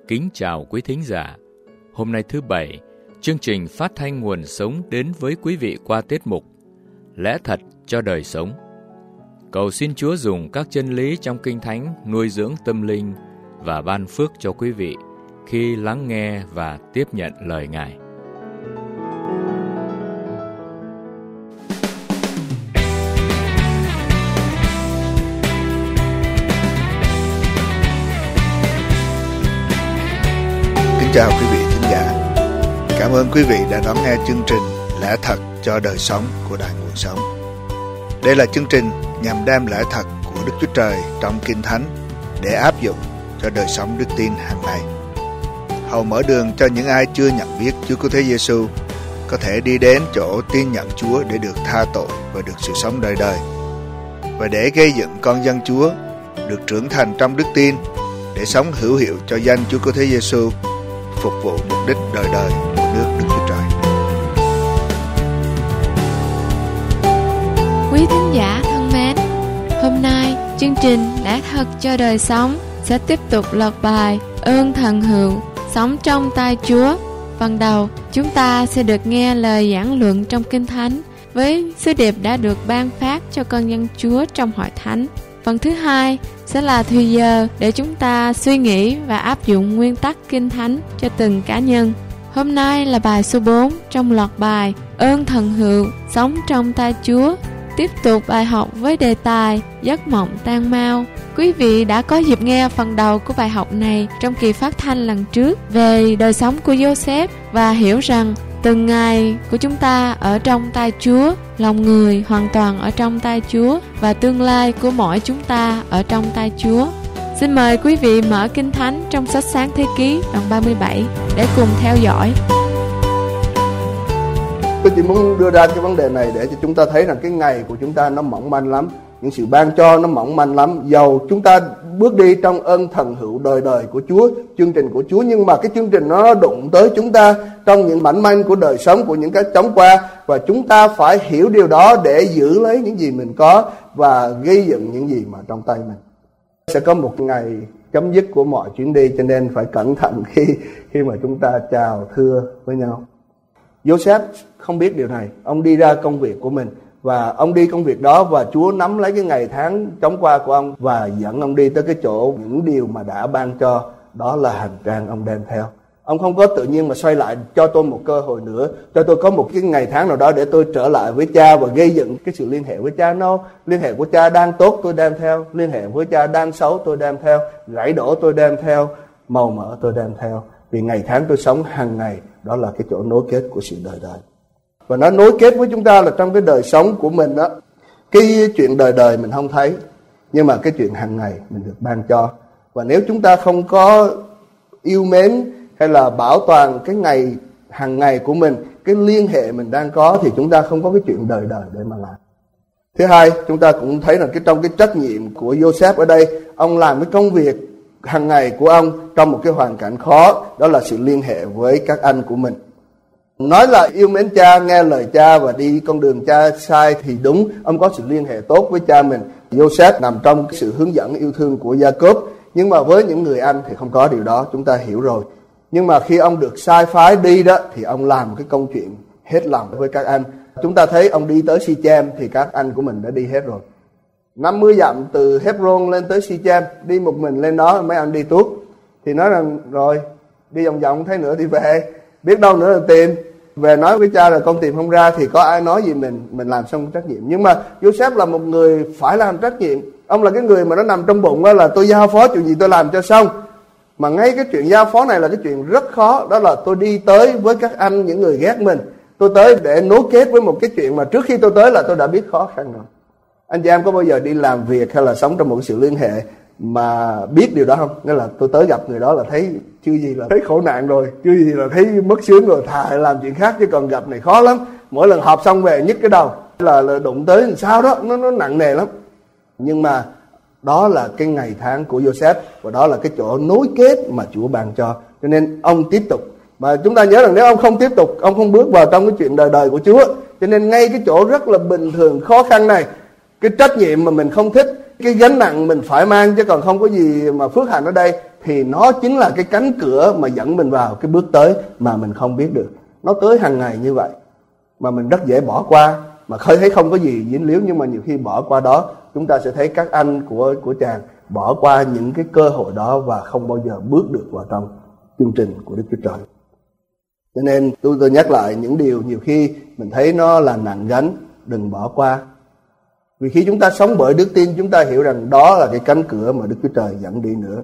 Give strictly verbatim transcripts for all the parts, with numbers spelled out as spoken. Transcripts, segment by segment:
Kính chào quý thính giả. Hôm nay thứ Bảy, chương trình phát thanh nguồn sống đến với quý vị qua tiết mục Lẽ thật cho đời sống. Cầu xin Chúa dùng các chân lý trong Kinh Thánh nuôi dưỡng tâm linh và ban phước cho quý vị khi lắng nghe và tiếp nhận lời Ngài. Chào quý vị thính giả. Cảm ơn quý vị đã đón nghe chương trình Lẽ thật cho đời sống của Đài Nguồn Sống. Đây là chương trình nhằm đem lẽ thật của Đức Chúa Trời trong Kinh Thánh để áp dụng cho đời sống đức tin hàng ngày. Hầu mở đường cho những ai chưa nhận biết Chúa Cứu Thế Giêsu có thể đi đến chỗ tin nhận Chúa để được tha tội và được sự sống đời đời, và để gây dựng con dân Chúa được trưởng thành trong đức tin để sống hữu hiệu cho danh Chúa Cứu Thế Giêsu, phục vụ mục đích đời đời của nước Đức Chúa Trời. Quý thính giả thân mến, hôm nay chương trình Lẽ thật cho đời sống sẽ tiếp tục lọt bài Ơn thần hữu, sống trong tay Chúa. Phần đầu, chúng ta sẽ được nghe lời giảng luận trong Kinh Thánh với sứ điệp đã được ban phát cho con dân Chúa trong hội thánh. Phần thứ hai sẽ là thời giờ để chúng ta suy nghĩ và áp dụng nguyên tắc Kinh Thánh cho từng cá nhân. Hôm nay là bài số bốn trong loạt bài Ơn thần hữu, sống trong tay Chúa. Tiếp tục bài học với đề tài Giấc mộng tan mau. Quý vị đã có dịp nghe phần đầu của bài học này trong kỳ phát thanh lần trước về đời sống của Joseph và hiểu rằng từng ngày của chúng ta ở trong tay Chúa, lòng người hoàn toàn ở trong tay Chúa và tương lai của mỗi chúng ta ở trong tay Chúa. Xin mời quý vị mở Kinh Thánh trong sách Sáng Thế Ký đoạn ba mươi bảy để cùng theo dõi. Tôi chỉ muốn đưa ra cái vấn đề này để cho chúng ta thấy rằng cái ngày của chúng ta nó mỏng manh lắm, những sự ban cho nó mỏng manh lắm. Dầu chúng ta bước đi trong ơn thần hữu đời đời của Chúa, chương trình của Chúa, nhưng mà cái chương trình nó đụng tới chúng ta trong những mảnh manh của đời sống, của những cái chóng qua, và chúng ta phải hiểu điều đó để giữ lấy những gì mình có và gây dựng những gì mà trong tay mình. Sẽ có một ngày chấm dứt của mọi chuyến đi, cho nên phải cẩn thận khi khi mà chúng ta chào thưa với nhau. Joseph không biết điều này, ông đi ra công việc của mình và ông đi công việc đó, và Chúa nắm lấy cái ngày tháng chóng qua của ông và dẫn ông đi tới cái chỗ những điều mà đã ban cho, đó là hành trang ông đem theo. Ông không có tự nhiên mà xoay lại, cho tôi một cơ hội nữa, cho tôi có một cái ngày tháng nào đó để tôi trở lại với cha và gây dựng cái sự liên hệ với cha. No, liên hệ của cha đang tốt tôi đem theo, liên hệ với cha đang xấu tôi đem theo, gãy đổ tôi đem theo, màu mỡ tôi đem theo. Vì ngày tháng tôi sống hàng ngày, đó là cái chỗ nối kết của sự đời đời. Và nó nối kết với chúng ta là trong cái đời sống của mình đó. Cái chuyện đời đời mình không thấy, nhưng mà cái chuyện hàng ngày mình được ban cho. Và nếu chúng ta không có yêu mến hay là bảo toàn cái ngày hàng ngày của mình, cái liên hệ mình đang có, thì chúng ta không có cái chuyện đời đời để mà làm. Thứ hai, chúng ta cũng thấy rằng cái trong cái trách nhiệm của Joseph ở đây, ông làm cái công việc hàng ngày của ông trong một cái hoàn cảnh khó, đó là sự liên hệ với các anh của mình. Nói là yêu mến cha, nghe lời cha và đi con đường cha sai thì đúng, ông có sự liên hệ tốt với cha mình. Joseph nằm trong cái sự hướng dẫn yêu thương của Gia-cốp, nhưng mà với những người anh thì không có điều đó, chúng ta hiểu rồi. Nhưng mà khi ông được sai phái đi đó, thì ông làm cái công chuyện hết lòng với các anh. Chúng ta thấy ông đi tới Si-chem thì các anh của mình đã đi hết rồi. năm mươi dặm từ Hebron lên tới Si-chem, đi một mình lên đó, mấy anh đi tuốt. Thì nói rằng rồi, đi vòng vòng thấy nữa thì về, biết đâu nữa là tìm. Về nói với cha là con tìm không ra, thì có ai nói gì mình, mình làm xong trách nhiệm. Nhưng mà Joseph là một người phải làm trách nhiệm. Ông là cái người mà nó nằm trong bụng đó là tôi giao phó chuyện gì tôi làm cho xong. Mà ngay cái chuyện giao phó này là cái chuyện rất khó. Đó là tôi đi tới với các anh, những người ghét mình. Tôi tới để nối kết với một cái chuyện mà trước khi tôi tới là tôi đã biết khó khăn rồi. Anh chị em có bao giờ đi làm việc hay là sống trong một sự liên hệ mà biết điều đó không? Nghĩa là tôi tới gặp người đó là thấy chưa gì là thấy khổ nạn rồi, chưa gì là thấy mất sướng rồi, thà làm chuyện khác, chứ còn gặp này khó lắm. Mỗi lần họp xong về nhức cái đầu là, là đụng tới làm sao đó, nó, nó nặng nề lắm. Nhưng mà đó là cái ngày tháng của Joseph, và đó là cái chỗ nối kết mà Chúa ban cho. Cho nên ông tiếp tục. Mà chúng ta nhớ rằng nếu ông không tiếp tục, ông không bước vào trong cái chuyện đời đời của Chúa. Cho nên ngay cái chỗ rất là bình thường, khó khăn này, cái trách nhiệm mà mình không thích, cái gánh nặng mình phải mang, chứ còn không có gì mà phước hạnh ở đây, thì nó chính là cái cánh cửa mà dẫn mình vào cái bước tới mà mình không biết được. Nó tới hàng ngày như vậy mà mình rất dễ bỏ qua, mà khơi thấy không có gì dính líu, nhưng mà nhiều khi bỏ qua đó, chúng ta sẽ thấy các anh của của chàng bỏ qua những cái cơ hội đó và không bao giờ bước được vào trong chương trình của Đức Chúa Trời. Cho nên tôi tôi nhắc lại những điều nhiều khi mình thấy nó là nặng gánh, đừng bỏ qua. Vì khi chúng ta sống bởi đức tin, chúng ta hiểu rằng đó là cái cánh cửa mà Đức Chúa Trời dẫn đi nữa.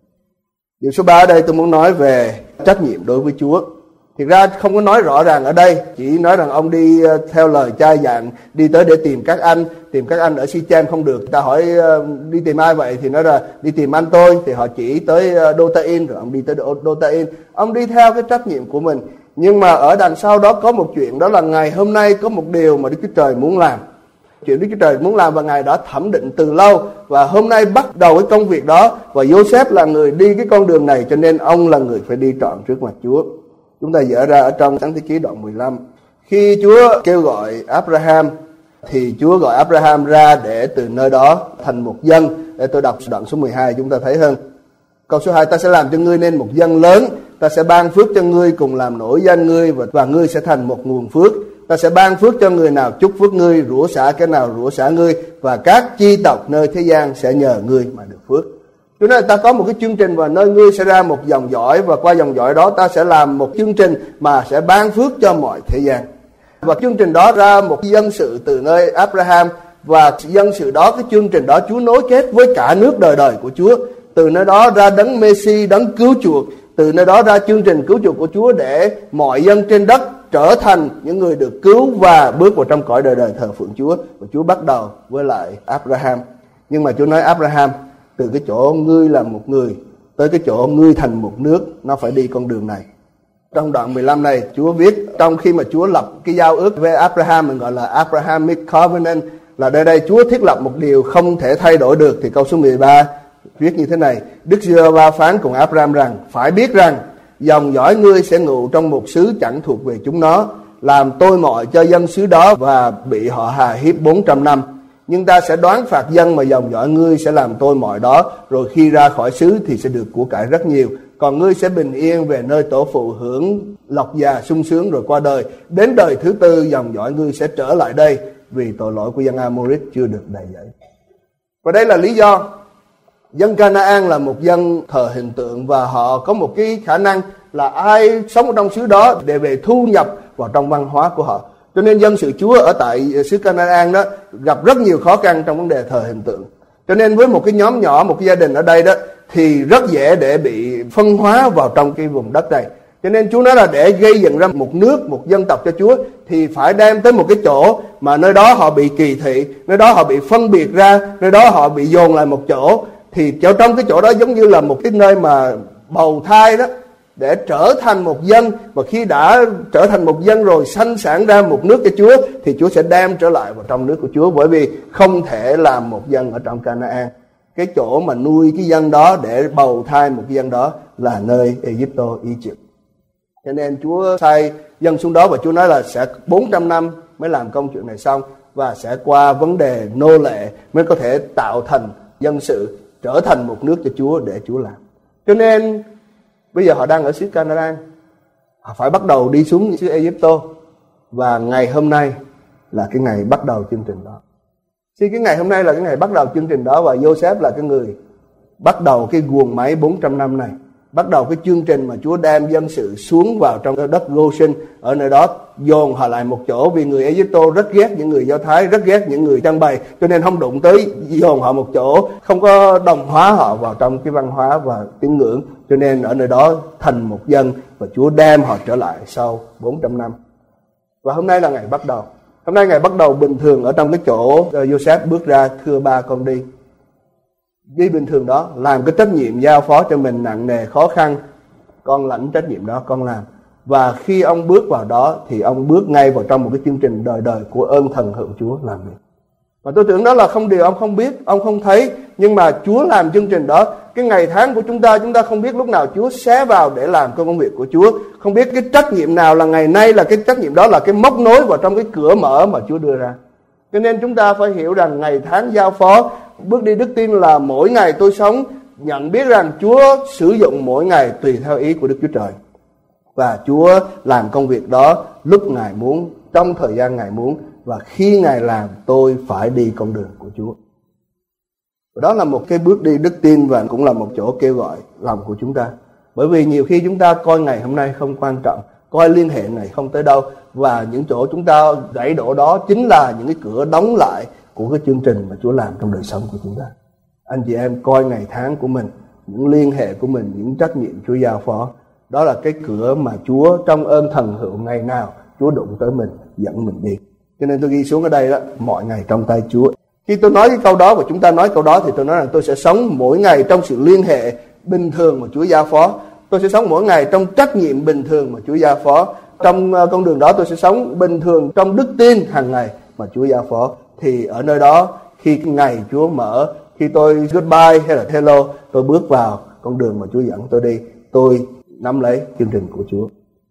Điều số ba ở đây tôi muốn nói về trách nhiệm đối với Chúa. Thực ra không có nói rõ ràng ở đây, chỉ nói rằng ông đi theo lời cha dặn, đi tới để tìm các anh, tìm các anh ở Sichem không được. Ta hỏi đi tìm ai vậy thì nói là đi tìm anh tôi, thì họ chỉ tới Dotain, rồi ông đi tới Dotain. Ông đi theo cái trách nhiệm của mình. Nhưng mà ở đằng sau đó có một chuyện, đó là ngày hôm nay có một điều mà Đức Chúa Trời muốn làm. Chuyện Đức Chúa Trời muốn làm và Ngài đã thẩm định từ lâu, và hôm nay bắt đầu cái công việc đó, và Joseph là người đi cái con đường này, cho nên ông là người phải đi trọn trước mặt Chúa. Chúng ta dở ra ở trong Sáng Thế Ký đoạn mười lăm. Khi Chúa kêu gọi Abraham thì Chúa gọi Abraham ra để từ nơi đó thành một dân. Để tôi đọc đoạn số mười hai chúng ta thấy hơn. Câu số hai: ta sẽ làm cho ngươi nên một dân lớn, ta sẽ ban phước cho ngươi cùng làm nổi danh ngươi, và, và ngươi sẽ thành một nguồn phước. Ta sẽ ban phước cho người nào chúc phước ngươi, rủa xả cái nào rủa xả ngươi, và các chi tộc nơi thế gian sẽ nhờ ngươi mà được phước. Cho nên ta có một cái chương trình, và nơi ngươi sẽ ra một dòng dõi, và qua dòng dõi đó ta sẽ làm một chương trình mà sẽ ban phước cho mọi thế gian. Và chương trình đó ra một dân sự từ nơi Abraham, và dân sự đó, cái chương trình đó Chúa nối kết với cả nước đời đời của Chúa. Từ nơi đó ra đấng Messi, đấng cứu chuộc. Từ nơi đó ra chương trình cứu chuộc của Chúa để mọi dân trên đất trở thành những người được cứu và bước vào trong cõi đời đời thờ phượng Chúa. Và Chúa bắt đầu với lại Abraham. Nhưng mà Chúa nói Abraham, từ cái chỗ ngươi là một người tới cái chỗ ngươi thành một nước, nó phải đi con đường này. Trong đoạn mười lăm này Chúa viết, trong khi mà Chúa lập cái giao ước với Abraham, mình gọi là Abrahamic Covenant, là đây đây Chúa thiết lập một điều không thể thay đổi được. Thì câu số mười ba viết như thế này: Đức Giê-hô-va phán cùng Abraham rằng, phải biết rằng dòng dõi ngươi sẽ ngụ trong một xứ chẳng thuộc về chúng nó, làm tôi mọi cho dân xứ đó và bị họ hà hiếp bốn trăm năm. Nhưng ta sẽ đoán phạt dân mà dòng dõi ngươi sẽ làm tôi mọi đó, rồi khi ra khỏi xứ thì sẽ được của cải rất nhiều. Còn ngươi sẽ bình yên về nơi tổ phụ, hưởng lộc già sung sướng rồi qua đời. Đến đời thứ tư dòng dõi ngươi sẽ trở lại đây, vì tội lỗi của dân Amorit chưa được đầy dẫy. Và đây là lý do dân Canaan là một dân thờ hình tượng, và họ có một cái khả năng là ai sống ở trong xứ đó để về thu nhập vào trong văn hóa của họ. Cho nên dân sự Chúa ở tại xứ Canaan đó gặp rất nhiều khó khăn trong vấn đề thờ hình tượng. Cho nên với một cái nhóm nhỏ, một cái gia đình ở đây đó, thì rất dễ để bị phân hóa vào trong cái vùng đất này. Cho nên Chúa nói là để gây dựng ra một nước, một dân tộc cho Chúa, thì phải đem tới một cái chỗ mà nơi đó họ bị kỳ thị, nơi đó họ bị phân biệt ra, nơi đó họ bị dồn lại một chỗ. Thì chỗ trong cái chỗ đó giống như là một cái nơi mà bầu thai đó, để trở thành một dân. Và khi đã trở thành một dân rồi, sanh sản ra một nước cho Chúa, thì Chúa sẽ đem trở lại vào trong nước của Chúa. Bởi vì không thể làm một dân ở trong Canaan. Cái chỗ mà nuôi cái dân đó để bầu thai một dân đó là nơi Egypto, Egypt. Cho nên Chúa sai dân xuống đó, và Chúa nói là sẽ bốn trăm năm mới làm công chuyện này xong, và sẽ qua vấn đề nô lệ mới có thể tạo thành dân sự, trở thành một nước cho Chúa để Chúa làm. Cho nên bây giờ họ đang ở xứ Canaan, họ phải bắt đầu đi xuống xứ Egypto, và ngày hôm nay là cái ngày bắt đầu chương trình đó. Thì cái ngày hôm nay là cái ngày bắt đầu chương trình đó, và Joseph là cái người bắt đầu cái guồng máy bốn trăm năm này, bắt đầu cái chương trình mà Chúa đem dân sự xuống vào trong đất Goshen, ở nơi đó dồn họ lại một chỗ. Vì người Egypto rất ghét những người Do Thái, rất ghét những người trăng bày, cho nên không đụng tới, dồn họ một chỗ, không có đồng hóa họ vào trong cái văn hóa và tín ngưỡng. Cho nên ở nơi đó thành một dân, và Chúa đem họ trở lại sau bốn trăm năm. Và hôm nay là ngày bắt đầu. Hôm nay ngày bắt đầu bình thường ở trong cái chỗ Joseph bước ra, thưa ba con đi. Đi bình thường đó, làm cái trách nhiệm giao phó cho mình nặng nề khó khăn, con lãnh trách nhiệm đó, con làm. Và khi ông bước vào đó thì ông bước ngay vào trong một cái chương trình đời đời của ơn thần hữu Chúa làm việc. Và tôi tưởng đó là không điều ông không biết, ông không thấy, nhưng mà Chúa làm chương trình đó. Cái ngày tháng của chúng ta, chúng ta không biết lúc nào Chúa xé vào để làm công việc của Chúa. Không biết cái trách nhiệm nào là ngày nay là cái trách nhiệm đó, là cái móc nối vào trong cái cửa mở mà Chúa đưa ra. Cho nên chúng ta phải hiểu rằng ngày tháng giao phó, bước đi đức tin là mỗi ngày tôi sống nhận biết rằng Chúa sử dụng mỗi ngày tùy theo ý của Đức Chúa Trời. Và Chúa làm công việc đó lúc Ngài muốn, trong thời gian Ngài muốn. Và khi Ngài làm, tôi phải đi con đường của Chúa. Và đó là một cái bước đi đức tin, và cũng là một chỗ kêu gọi lòng của chúng ta. Bởi vì nhiều khi chúng ta coi ngày hôm nay không quan trọng, coi liên hệ này không tới đâu, và những chỗ chúng ta gãy đổ đó chính là những cái cửa đóng lại của cái chương trình mà Chúa làm trong đời sống của chúng ta. Anh chị em coi ngày tháng của mình, những liên hệ của mình, những trách nhiệm Chúa giao phó, đó là cái cửa mà Chúa trong ơn thần hữu ngày nào Chúa đụng tới mình, dẫn mình đi. Cho nên tôi ghi xuống ở đây đó, mọi ngày trong tay Chúa. Khi tôi nói cái câu đó và chúng ta nói câu đó, thì tôi nói rằng tôi sẽ sống mỗi ngày trong sự liên hệ bình thường mà Chúa giao phó. Tôi sẽ sống mỗi ngày trong trách nhiệm bình thường mà Chúa giao phó. Trong con đường đó tôi sẽ sống bình thường trong đức tin hàng ngày mà Chúa giao phó. Thì ở nơi đó, khi ngày Chúa mở, khi tôi goodbye hay là hello, tôi bước vào con đường mà Chúa dẫn tôi đi, tôi nắm lấy chương trình của Chúa.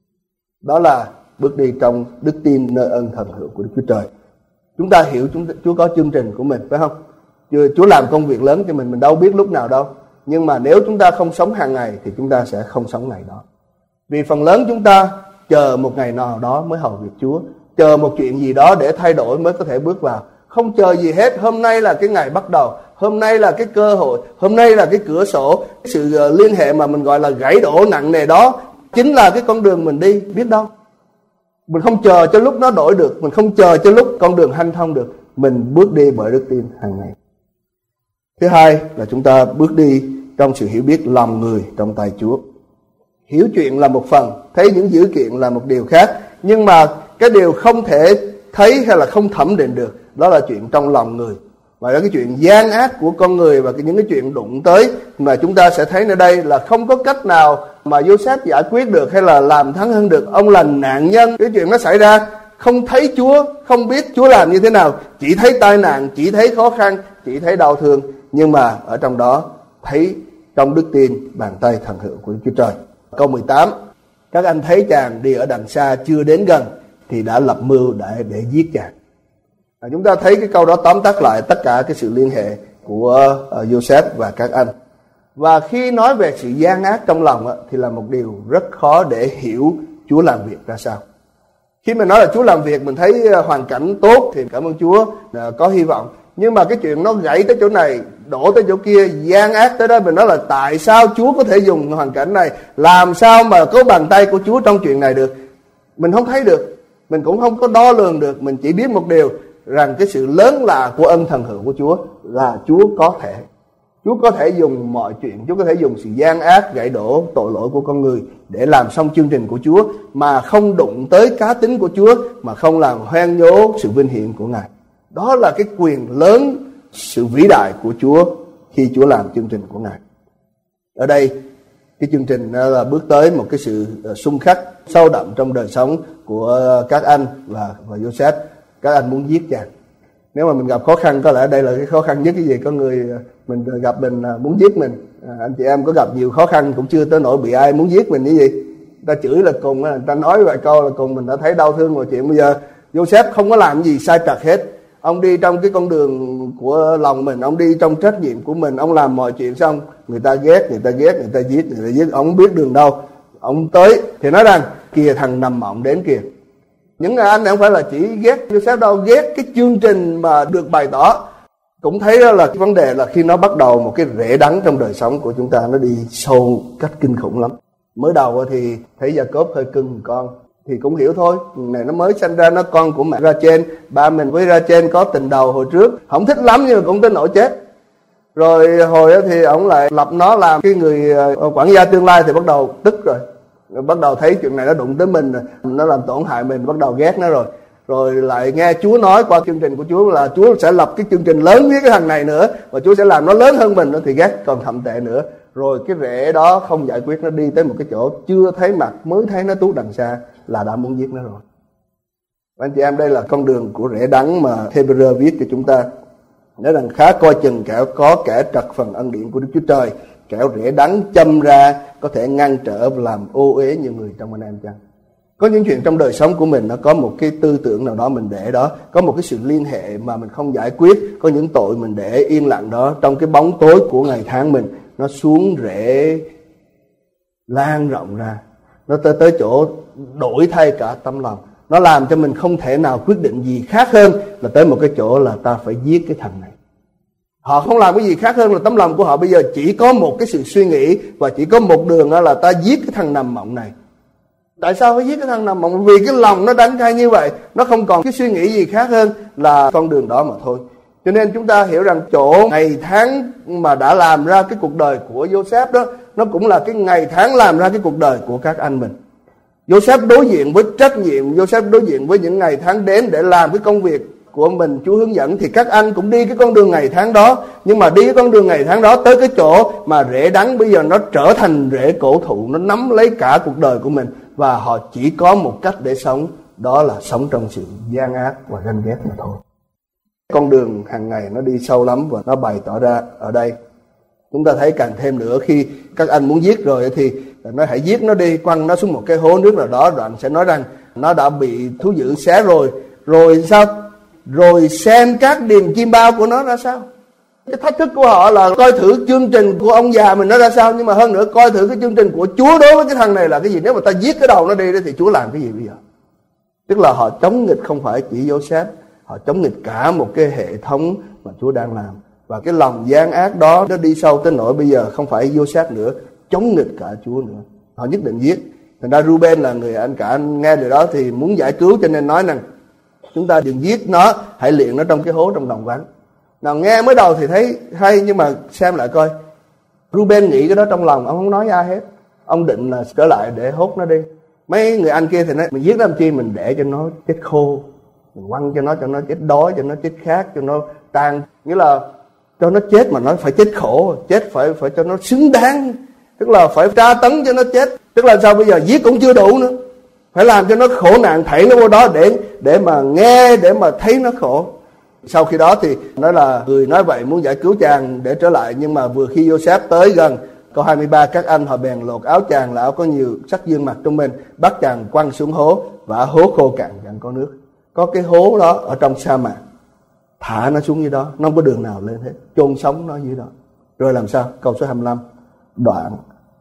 Đó là bước đi trong đức tin nơi ơn thần hữu của Đức Chúa Trời. Chúng ta hiểu chúng, Chúa có chương trình của mình, phải không? Chúa làm công việc lớn cho mình, mình đâu biết lúc nào đâu. Nhưng mà nếu chúng ta không sống hàng ngày thì chúng ta sẽ không sống ngày đó. Vì phần lớn chúng ta chờ một ngày nào đó mới hầu việc Chúa, chờ một chuyện gì đó để thay đổi mới có thể bước vào. Không chờ gì hết. Hôm nay là cái ngày bắt đầu, hôm nay là cái cơ hội, hôm nay là cái cửa sổ. Sự liên hệ mà mình gọi là gãy đổ nặng nề đó chính là cái con đường mình đi, biết đâu. Mình không chờ cho lúc nó đổi được, mình không chờ cho lúc con đường hanh thông được, mình bước đi bởi đức tin hàng ngày. Thứ hai là chúng ta bước đi trong sự hiểu biết lòng người trong tay Chúa. Hiểu chuyện là một phần, thấy những dữ kiện là một điều khác. Nhưng mà cái điều không thể thấy hay là không thẩm định được, đó là chuyện trong lòng người. Và đó cái chuyện gian ác của con người và những cái chuyện đụng tới mà chúng ta sẽ thấy ở đây là không có cách nào mà Joseph giải quyết được hay là làm thắng hơn được. Ông là nạn nhân, cái chuyện nó xảy ra không thấy Chúa, không biết Chúa làm như thế nào, chỉ thấy tai nạn, chỉ thấy khó khăn, chỉ thấy đau thương. Nhưng mà ở trong đó thấy trong đức tin bàn tay thần hữu của Đức Chúa Trời. Câu mười tám, các anh thấy chàng đi ở đằng xa chưa đến gần thì đã lập mưu để, để giết chàng. À, chúng ta thấy cái câu đó tóm tắt lại tất cả cái sự liên hệ của uh, Joseph và các anh. Và khi nói về sự gian ác trong lòng uh, thì là một điều rất khó để hiểu Chúa làm việc ra sao. Khi mình nói là Chúa làm việc, mình thấy uh, hoàn cảnh tốt thì cảm ơn Chúa, uh, có hy vọng. Nhưng mà cái chuyện nó gãy tới chỗ này, đổ tới chỗ kia, gian ác tới đó, mình nói là tại sao Chúa có thể dùng hoàn cảnh này, làm sao mà có bàn tay của Chúa trong chuyện này được. Mình không thấy được, mình cũng không có đo lường được, mình chỉ biết một điều, rằng cái sự lớn lạ của ân thần hữu của Chúa là Chúa có thể. Chúa có thể dùng mọi chuyện, Chúa có thể dùng sự gian ác, gãy đổ tội lỗi của con người để làm xong chương trình của Chúa, mà không đụng tới cá tính của Chúa, mà không làm hoen nhố sự vinh hiển của Ngài. Đó là cái quyền lớn, sự vĩ đại của Chúa khi Chúa làm chương trình của Ngài. Ở đây, cái chương trình là bước tới một cái sự xung khắc sâu đậm trong đời sống của các anh và, và Joseph. Các anh muốn giết chàng. Nếu mà mình gặp khó khăn, có lẽ đây là cái khó khăn nhất. Cái gì có người mình gặp mình muốn giết mình. À, anh chị em có gặp nhiều khó khăn cũng chưa tới nỗi bị ai muốn giết mình như gì. Ta chửi là cùng, người ta nói vài câu là cùng mình đã thấy đau thương mọi chuyện. Bây giờ Joseph không có làm gì sai trật hết. Ông đi trong cái con đường của lòng mình, ông đi trong trách nhiệm của mình, ông làm mọi chuyện xong, người ta ghét, người ta ghét, người ta giết, người ta giết, ông không biết đường đâu. Ông tới thì nói rằng kìa thằng nằm mộng đến kìa. Những người anh này không phải là chỉ ghét Joseph đâu, ghét cái chương trình mà được bày tỏ. Cũng thấy đó là cái vấn đề là khi nó bắt đầu một cái rễ đắng trong đời sống của chúng ta, nó đi sâu cách kinh khủng lắm. Mới đầu thì thấy Gia-cốp hơi cưng con thì cũng hiểu thôi, này nó mới sinh ra, nó con của mẹ Ra-chên, ba mình với Ra-chên có tình đầu hồi trước, không thích lắm nhưng mà cũng tới nỗi chết. Rồi hồi thì ông lại lập nó làm cái người quản gia tương lai thì bắt đầu tức rồi. Bắt đầu thấy chuyện này nó đụng tới mình, nó làm tổn hại mình, bắt đầu ghét nó rồi. Rồi lại nghe Chúa nói qua chương trình của Chúa là Chúa sẽ lập cái chương trình lớn với cái thằng này nữa, và Chúa sẽ làm nó lớn hơn mình nữa, thì ghét còn thậm tệ nữa. Rồi cái rễ đó không giải quyết, nó đi tới một cái chỗ chưa thấy mặt, mới thấy nó tuốt đằng xa là đã muốn giết nó rồi. Anh chị em, đây là con đường của rễ đắng mà Hebrew viết cho chúng ta. Nói rằng khá coi chừng kẻo có kẻ trật phần ân điển của Đức Chúa Trời, kẻo rễ đắng châm ra có thể ngăn trở và làm ô uế nhiều người trong anh em chăng. Có những chuyện trong đời sống của mình nó có một cái tư tưởng nào đó mình để đó, có một cái sự liên hệ mà mình không giải quyết, có những tội mình để yên lặng đó trong cái bóng tối của ngày tháng mình, nó xuống rễ lan rộng ra, nó tới tới chỗ đổi thay cả tấm lòng. Nó làm cho mình không thể nào quyết định gì khác hơn là tới một cái chỗ là ta phải giết cái thằng này. Họ không làm cái gì khác hơn là tấm lòng của họ bây giờ chỉ có một cái sự suy nghĩ và chỉ có một đường, đó là ta giết cái thằng nằm mộng này. Tại sao phải giết cái thằng nằm mộng? Vì cái lòng nó đắng cay như vậy, nó không còn cái suy nghĩ gì khác hơn là con đường đó mà thôi. Cho nên chúng ta hiểu rằng chỗ ngày tháng mà đã làm ra cái cuộc đời của Joseph đó, nó cũng là cái ngày tháng làm ra cái cuộc đời của các anh mình. Joseph đối diện với trách nhiệm, Joseph đối diện với những ngày tháng đến để làm cái công việc của mình Chúa hướng dẫn, thì các anh cũng đi cái con đường ngày tháng đó. Nhưng mà đi cái con đường ngày tháng đó tới cái chỗ mà rễ đắng bây giờ nó trở thành rễ cổ thụ, nó nắm lấy cả cuộc đời của mình, và họ chỉ có một cách để sống, đó là sống trong sự gian ác và ganh ghét mà thôi. Con đường hàng ngày nó đi sâu lắm và nó bày tỏ ra ở đây. Chúng ta thấy càng thêm nữa, khi các anh muốn giết rồi thì nó hãy giết nó đi, quăng nó xuống một cái hố nước nào đó, đoạn sẽ nói rằng nó đã bị thú dữ xé rồi. Rồi sao? Rồi xem các điền chim bao của nó ra sao. Cái thách thức của họ là coi thử chương trình của ông già mình nó ra sao, nhưng mà hơn nữa coi thử cái chương trình của Chúa đối với cái thằng này là cái gì. Nếu mà ta giết cái đầu nó đi thì Chúa làm cái gì bây giờ? Tức là họ chống nghịch không phải chỉ Joseph, họ chống nghịch cả một cái hệ thống mà Chúa đang làm. Và cái lòng gian ác đó nó đi sâu tới nỗi bây giờ không phải Joseph nữa, chống nghịch cả Chúa nữa. Họ nhất định giết. Thành ra Ruben là người anh cả, anh nghe điều đó thì muốn giải cứu, cho nên nói rằng chúng ta đừng giết nó, hãy luyện nó trong cái hố trong đồng vắng. Nào nghe mới đầu thì thấy hay, nhưng mà xem lại coi, Ruben nghĩ cái đó trong lòng, ông không nói ai hết. Ông định là trở lại để hốt nó đi. Mấy người anh kia thì nói, mình giết nó làm chi, mình để cho nó chết khô, mình quăng cho nó, cho nó chết đói, cho nó chết khát, cho nó tan. Nghĩa là cho nó chết mà nó phải chết khổ, chết phải phải cho nó xứng đáng. Tức là phải tra tấn cho nó chết. Tức là sao bây giờ giết cũng chưa đủ nữa, phải làm cho nó khổ nạn, thảy nó vô đó để để mà nghe, để mà thấy nó khổ. Sau khi đó thì nói là người nói vậy muốn giải cứu chàng để trở lại, nhưng mà vừa khi Joseph tới gần, câu hai mươi ba, các anh họ bèn lột áo chàng là áo có nhiều sắc dương mặt trong mình, bắt chàng quăng xuống hố, và hố khô cạn chẳng có nước. Có cái hố đó ở trong sa mạc, thả nó xuống dưới đó, nó không có đường nào lên hết, chôn sống nó dưới đó. Rồi làm sao? Câu số hai mươi lăm, đoạn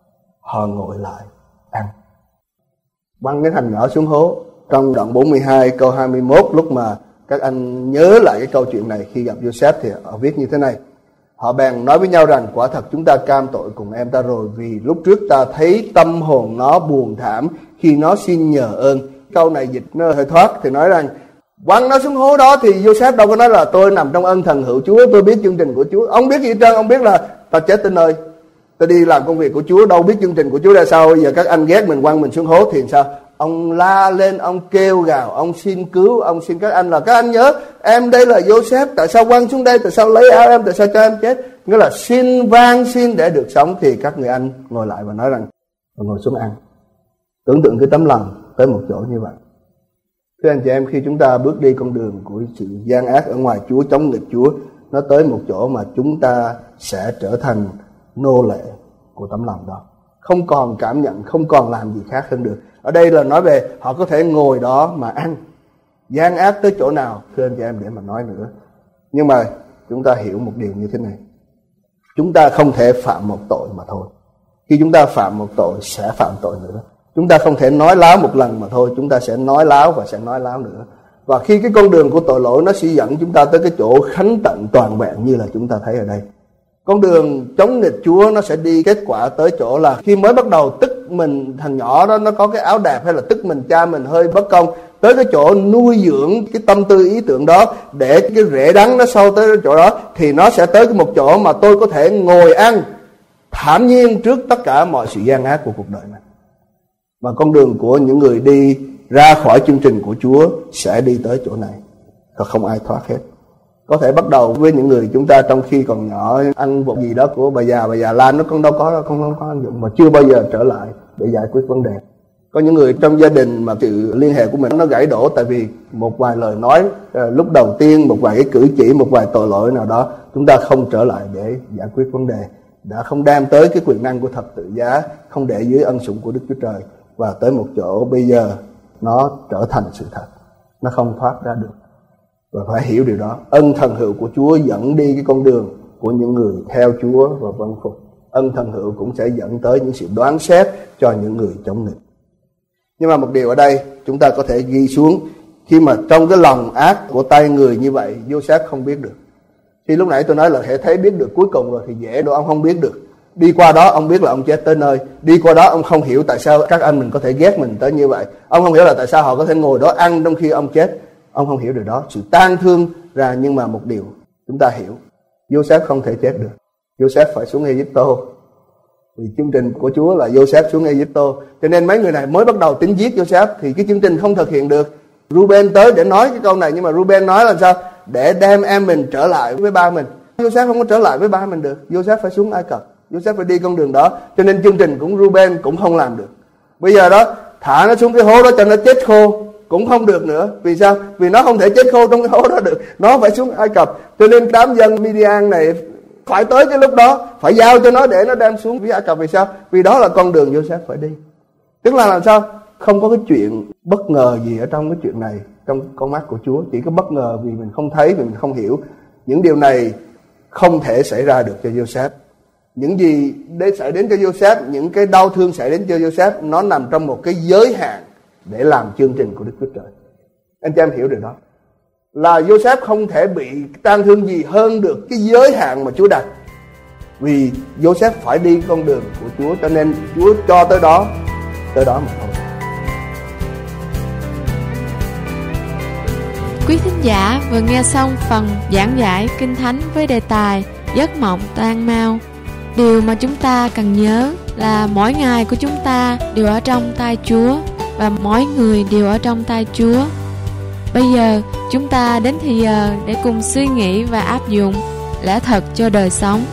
họ ngồi lại ăn. Quăng cái thằng nhỏ xuống hố. Trong đoạn bốn mươi hai câu hai mươi mốt, lúc mà các anh nhớ lại cái câu chuyện này khi gặp Joseph thì họ viết như thế này: họ bèn nói với nhau rằng quả thật chúng ta cam tội cùng em ta rồi, vì lúc trước ta thấy tâm hồn nó buồn thảm khi nó xin nhờ ơn. Câu này dịch nó hơi thoát thì nói rằng quăng nó xuống hố đó thì Joseph đâu có nói là tôi nằm trong ân thần hữu Chúa, tôi biết chương trình của Chúa. Ông biết gì hết trơn, ông biết là ta chết tới nơi, ta đi làm công việc của Chúa, đâu biết chương trình của Chúa ra sao. Bây giờ các anh ghét mình, quăng mình xuống hố thì sao? Ông la lên, ông kêu gào, ông xin cứu, ông xin các anh là các anh nhớ em đây là Joseph, tại sao quăng xuống đây, tại sao lấy áo em, tại sao cho em chết. Nghĩa là xin van xin để được sống. Thì các người anh ngồi lại và nói rằng ngồi xuống ăn. Tưởng tượng cái tấm lòng tới một chỗ như vậy. Thưa anh chị em, khi chúng ta bước đi con đường của sự gian ác ở ngoài Chúa, chống nghịch Chúa, nó tới một chỗ mà chúng ta sẽ trở thành nô lệ của tấm lòng đó, không còn cảm nhận, không còn làm gì khác hơn được. Ở đây là nói về họ có thể ngồi đó mà ăn. Gian ác tới chỗ nào, thưa anh chị em, để mà nói nữa. Nhưng mà chúng ta hiểu một điều như thế này: chúng ta không thể phạm một tội mà thôi. Khi chúng ta phạm một tội sẽ phạm tội nữa. Chúng ta không thể nói láo một lần mà thôi, chúng ta sẽ nói láo và sẽ nói láo nữa. Và khi cái con đường của tội lỗi nó sẽ dẫn chúng ta tới cái chỗ khánh tận toàn vẹn như là chúng ta thấy ở đây. Con đường chống nghịch Chúa nó sẽ đi kết quả tới chỗ là khi mới bắt đầu tức mình thằng nhỏ đó nó có cái áo đẹp, hay là tức mình cha mình hơi bất công, tới cái chỗ nuôi dưỡng cái tâm tư ý tưởng đó để cái rễ đắng nó sâu tới cái chỗ đó, thì nó sẽ tới một chỗ mà tôi có thể ngồi ăn thản nhiên trước tất cả mọi sự gian ác của cuộc đời này. Và con đường của những người đi ra khỏi chương trình của Chúa sẽ đi tới chỗ này, và không ai thoát hết. Có thể bắt đầu với những người chúng ta trong khi còn nhỏ, ăn một gì đó của bà già, bà già Lan nó con đâu có đâu, không, không có ăn dụng, mà chưa bao giờ trở lại để giải quyết vấn đề. Có những người trong gia đình mà sự liên hệ của mình nó gãy đổ tại vì một vài lời nói lúc đầu tiên, một vài cái cử chỉ, một vài tội lỗi nào đó, chúng ta không trở lại để giải quyết vấn đề, đã không đem tới cái quyền năng của thập tự giá, không để dưới ân sủng của Đức Chúa Trời, và tới một chỗ bây giờ nó trở thành sự thật, nó không thoát ra được. Và phải hiểu điều đó. Ân thần hữu của Chúa dẫn đi cái con đường của những người theo Chúa và vâng phục. ân thần hữu cũng sẽ dẫn tới những sự đoán xét cho những người chống nghịch. Nhưng mà một điều ở đây chúng ta có thể ghi xuống, khi mà trong cái lòng ác của tay người như vậy, Joseph không biết được. Khi lúc nãy tôi nói là hệ thấy biết được cuối cùng rồi thì dễ đâu, ông không biết được. Đi qua đó ông biết là ông chết tới nơi. Đi qua đó ông không hiểu tại sao các anh mình có thể ghét mình tới như vậy. Ông không hiểu là tại sao họ có thể ngồi đó ăn trong khi ông chết. Ông không hiểu điều đó, sự tang thương ra. Nhưng mà một điều chúng ta hiểu, Joseph không thể chết được. Joseph phải xuống Egypto, vì chương trình của Chúa là Joseph xuống Egypto. Cho nên mấy người này mới bắt đầu tính giết Joseph thì cái chương trình không thực hiện được. Ruben tới để nói cái câu này, nhưng mà Ruben nói là sao? Để đem em mình trở lại với ba mình. Joseph không có trở lại với ba mình được. Joseph phải xuống Ai Cập, Joseph phải đi con đường đó. Cho nên chương trình của Ruben cũng không làm được. Bây giờ đó thả nó xuống cái hố đó cho nó chết khô cũng không được nữa. Vì sao? Vì nó không thể chết khô trong cái hố đó được, nó phải xuống Ai Cập. Cho nên đám dân Midian này phải tới cái lúc đó, phải giao cho nó để nó đem xuống với Ai Cập. Vì sao? Vì đó là con đường Joseph phải đi. Tức là làm sao? Không có cái chuyện bất ngờ gì ở trong cái chuyện này, trong con mắt của Chúa. Chỉ có bất ngờ vì mình không thấy, vì mình không hiểu. Những điều này không thể xảy ra được cho Joseph. Những gì để xảy đến cho Joseph, những cái đau thương xảy đến cho Joseph, nó nằm trong một cái giới hạn để làm chương trình của Đức Chúa Trời. Anh chị em hiểu điều đó, là Joseph không thể bị tang thương gì hơn được cái giới hạn mà Chúa đặt. Vì Joseph phải đi con đường của Chúa, cho nên Chúa cho tới đó, tới đó mà thôi. Quý thính giả vừa nghe xong phần giảng giải Kinh Thánh với đề tài Giấc mộng tan mau. Điều mà chúng ta cần nhớ là mỗi ngày của chúng ta đều ở trong tay Chúa và mỗi người đều ở trong tay Chúa. Bây giờ chúng ta đến thì giờ để cùng suy nghĩ và áp dụng lẽ thật cho đời sống.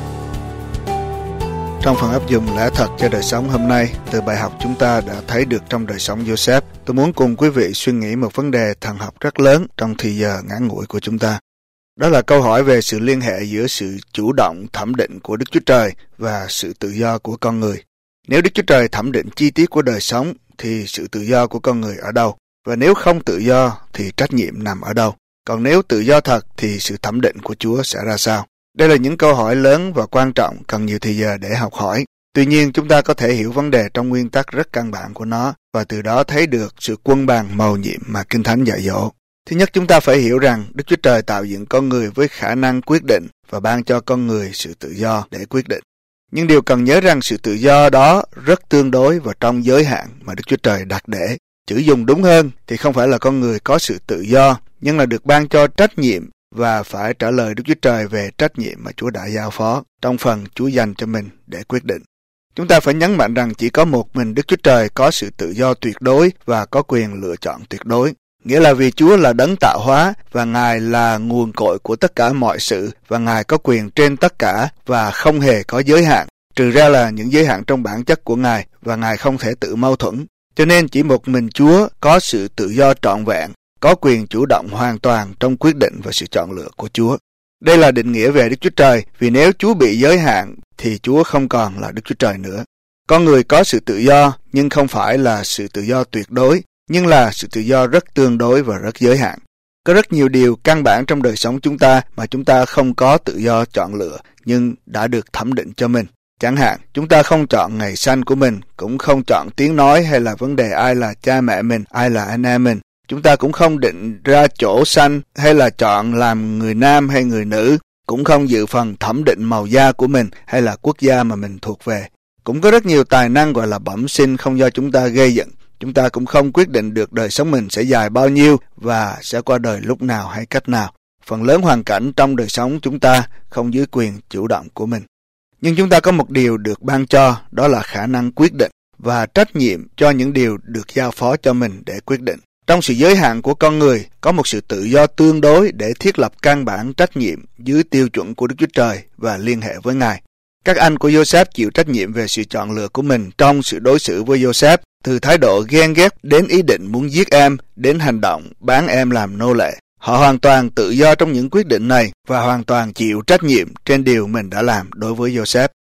Trong phần áp dụng lẽ thật cho đời sống hôm nay, từ bài học chúng ta đã thấy được trong đời sống Joseph, tôi muốn cùng quý vị suy nghĩ một vấn đề thần học rất lớn trong thì giờ ngắn ngủi của chúng ta. Đó là câu hỏi về sự liên hệ giữa sự chủ động thẩm định của Đức Chúa Trời và sự tự do của con người. Nếu Đức Chúa Trời thẩm định chi tiết của đời sống thì sự tự do của con người ở đâu? Và nếu không tự do thì trách nhiệm nằm ở đâu? Còn nếu tự do thật thì sự thẩm định của Chúa sẽ ra sao? Đây là những câu hỏi lớn và quan trọng, cần nhiều thời giờ để học hỏi. Tuy nhiên, chúng ta có thể hiểu vấn đề trong nguyên tắc rất căn bản của nó và từ đó thấy được sự quân bằng mầu nhiệm mà Kinh Thánh dạy dỗ. Thứ nhất, chúng ta phải hiểu rằng Đức Chúa Trời tạo dựng con người với khả năng quyết định và ban cho con người sự tự do để quyết định. Nhưng điều cần nhớ rằng sự tự do đó rất tương đối và trong giới hạn mà Đức Chúa Trời đặt để. Chữ dùng đúng hơn thì không phải là con người có sự tự do, nhưng là được ban cho trách nhiệm và phải trả lời Đức Chúa Trời về trách nhiệm mà Chúa đã giao phó trong phần Chúa dành cho mình để quyết định. Chúng ta phải nhấn mạnh rằng chỉ có một mình Đức Chúa Trời có sự tự do tuyệt đối và có quyền lựa chọn tuyệt đối. Nghĩa là vì Chúa là đấng tạo hóa và Ngài là nguồn cội của tất cả mọi sự và Ngài có quyền trên tất cả và không hề có giới hạn, trừ ra là những giới hạn trong bản chất của Ngài và Ngài không thể tự mâu thuẫn. Cho nên chỉ một mình Chúa có sự tự do trọn vẹn, có quyền chủ động hoàn toàn trong quyết định và sự chọn lựa của Chúa. Đây là định nghĩa về Đức Chúa Trời, vì nếu Chúa bị giới hạn thì Chúa không còn là Đức Chúa Trời nữa. Con người có sự tự do nhưng không phải là sự tự do tuyệt đối, nhưng là sự tự do rất tương đối và rất giới hạn. Có rất nhiều điều căn bản trong đời sống chúng ta mà chúng ta không có tự do chọn lựa nhưng đã được thẩm định cho mình. Chẳng hạn, chúng ta không chọn ngày sanh của mình, cũng không chọn tiếng nói hay là vấn đề ai là cha mẹ mình, ai là anh em mình. Chúng ta cũng không định ra chỗ sanh hay là chọn làm người nam hay người nữ, cũng không dự phần thẩm định màu da của mình hay là quốc gia mà mình thuộc về. Cũng có rất nhiều tài năng gọi là bẩm sinh không do chúng ta gây dựng. Chúng ta cũng không quyết định được đời sống mình sẽ dài bao nhiêu và sẽ qua đời lúc nào hay cách nào. Phần lớn hoàn cảnh trong đời sống chúng ta không dưới quyền chủ động của mình. Nhưng chúng ta có một điều được ban cho, đó là khả năng quyết định và trách nhiệm cho những điều được giao phó cho mình để quyết định. Trong sự giới hạn của con người, có một sự tự do tương đối để thiết lập căn bản trách nhiệm dưới tiêu chuẩn của Đức Chúa Trời và liên hệ với Ngài. Các anh của Joseph chịu trách nhiệm về sự chọn lựa của mình trong sự đối xử với Joseph, từ thái độ ghen ghét đến ý định muốn giết em, đến hành động bán em làm nô lệ. Họ hoàn toàn tự do trong những quyết định này và hoàn toàn chịu trách nhiệm trên điều mình đã làm đối với Joseph.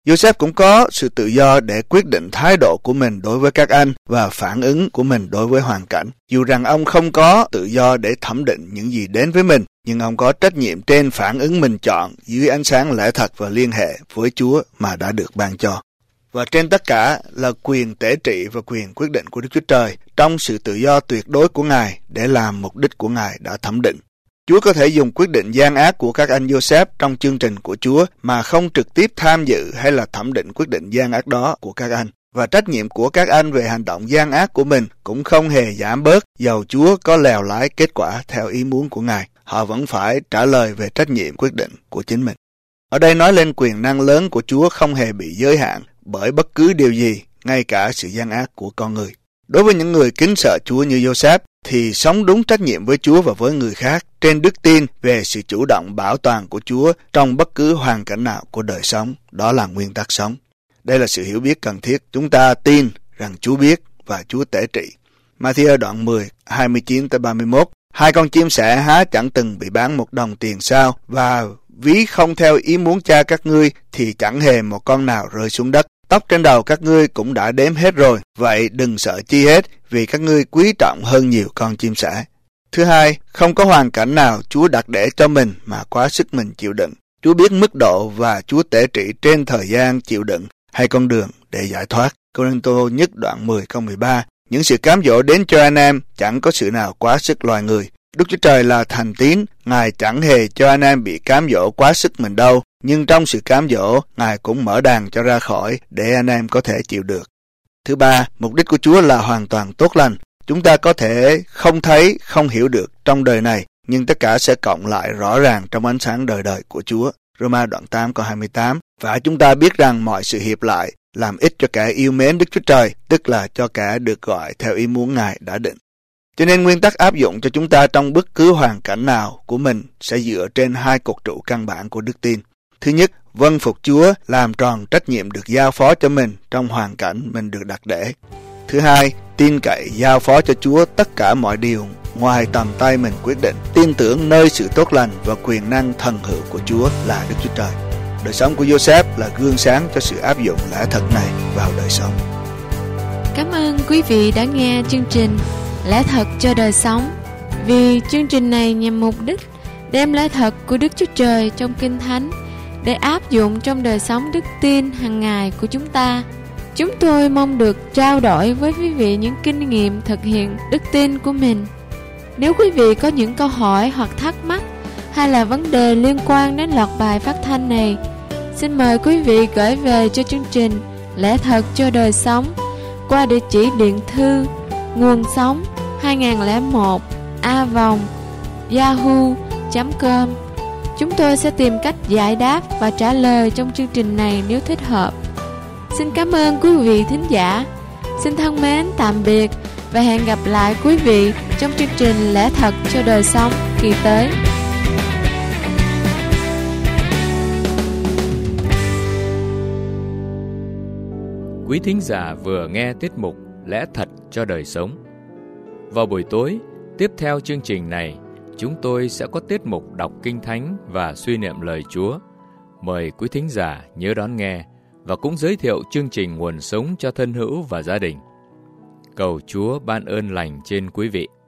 Joseph cũng có sự tự do để quyết định thái độ của mình đối với các anh và phản ứng của mình đối với hoàn cảnh. Dù rằng ông không có tự do để thẩm định những gì đến với mình, nhưng ông có trách nhiệm trên phản ứng mình chọn dưới ánh sáng lẽ thật và liên hệ với Chúa mà đã được ban cho. Và trên tất cả là quyền tể trị và quyền quyết định của Đức Chúa Trời trong sự tự do tuyệt đối của Ngài để làm mục đích của Ngài đã thẩm định. Chúa có thể dùng quyết định gian ác của các anh Joseph trong chương trình của Chúa mà không trực tiếp tham dự hay là thẩm định quyết định gian ác đó của các anh. Và trách nhiệm của các anh về hành động gian ác của mình cũng không hề giảm bớt dầu Chúa có lèo lái kết quả theo ý muốn của Ngài. Họ vẫn phải trả lời về trách nhiệm quyết định của chính mình. Ở đây nói lên quyền năng lớn của Chúa không hề bị giới hạn bởi bất cứ điều gì, ngay cả sự gian ác của con người. Đối với những người kính sợ Chúa như Joseph, thì sống đúng trách nhiệm với Chúa và với người khác trên đức tin về sự chủ động bảo toàn của Chúa trong bất cứ hoàn cảnh nào của đời sống. Đó là nguyên tắc sống. Đây là sự hiểu biết cần thiết. Chúng ta tin rằng Chúa biết và Chúa tể trị. Ma-thi-ơ đoạn mười, hai mươi chín tới ba mươi mốt. Hai con chim sẻ há chẳng từng bị bán một đồng tiền sao, và ví không theo ý muốn cha các ngươi thì chẳng hề một con nào rơi xuống đất. Tóc trên đầu các ngươi cũng đã đếm hết rồi, vậy đừng sợ chi hết, vì các ngươi quý trọng hơn nhiều con chim sẻ. Thứ hai, không có hoàn cảnh nào Chúa đặt để cho mình mà quá sức mình chịu đựng. Chúa biết mức độ và Chúa tể trị trên thời gian chịu đựng hay con đường để giải thoát. Cô-rinh-tô nhất đoạn mười câu mười ba. Những sự cám dỗ đến cho anh em chẳng có sự nào quá sức loài người. Đức Chúa Trời là thành tín, Ngài chẳng hề cho anh em bị cám dỗ quá sức mình đâu, nhưng trong sự cám dỗ, Ngài cũng mở đàn cho ra khỏi để anh em có thể chịu được. Thứ ba, mục đích của Chúa là hoàn toàn tốt lành. Chúng ta có thể không thấy, không hiểu được trong đời này, nhưng tất cả sẽ cộng lại rõ ràng trong ánh sáng đời đời của Chúa. Roma đoạn tám câu hai mươi tám. Và chúng ta biết rằng mọi sự hiệp lại làm ích cho kẻ yêu mến Đức Chúa Trời, tức là cho kẻ được gọi theo ý muốn Ngài đã định. Cho nên nguyên tắc áp dụng cho chúng ta trong bất cứ hoàn cảnh nào của mình sẽ dựa trên hai cột trụ căn bản của đức tin. Thứ nhất, vâng phục Chúa, làm tròn trách nhiệm được giao phó cho mình trong hoàn cảnh mình được đặt để. Thứ hai, tin cậy giao phó cho Chúa tất cả mọi điều ngoài tầm tay mình quyết định, tin tưởng nơi sự tốt lành và quyền năng thần hữu của Chúa là Đức Chúa Trời. Đời sống của Joseph là gương sáng cho sự áp dụng lẽ thật này vào đời sống. Cảm ơn quý vị đã nghe chương trình Lẽ thật cho đời sống. Vì chương trình này nhằm mục đích đem lẽ thật của Đức Chúa Trời trong Kinh Thánh để áp dụng trong đời sống đức tin hàng ngày của chúng ta. Chúng tôi mong được trao đổi với quý vị những kinh nghiệm thực hiện đức tin của mình. Nếu quý vị có những câu hỏi hoặc thắc mắc hay là vấn đề liên quan đến loạt bài phát thanh này, xin mời quý vị gửi về cho chương trình Lẽ thật cho đời sống qua địa chỉ điện thư nguồn sống hai nghìn lẻ một a vòng yahoo chấm com. Chúng tôi sẽ tìm cách giải đáp và trả lời trong chương trình này nếu thích hợp. Xin cảm ơn quý vị thính giả. Xin thân mến tạm biệt và hẹn gặp lại quý vị trong chương trình Lẽ thật cho đời sống kỳ tới. Quý thính giả vừa nghe tiết mục Lẽ thật cho đời sống. Vào buổi tối, tiếp theo chương trình này, chúng tôi sẽ có tiết mục đọc Kinh Thánh và suy niệm lời Chúa. Mời quý thính giả nhớ đón nghe và cũng giới thiệu chương trình Nguồn Sống cho thân hữu và gia đình. Cầu Chúa ban ơn lành trên quý vị.